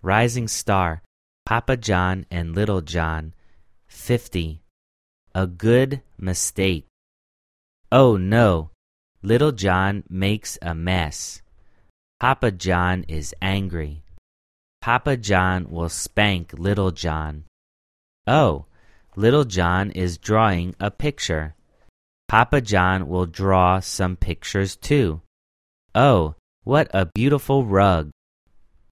Rising star, Papa John and Little John. 50. A good mistake. Oh no, Little John makes a mess. Papa John is angry. Papa John will spank Little John. Oh, Little John is drawing a picture. Papa John will draw some pictures too. Oh, what a beautiful rug.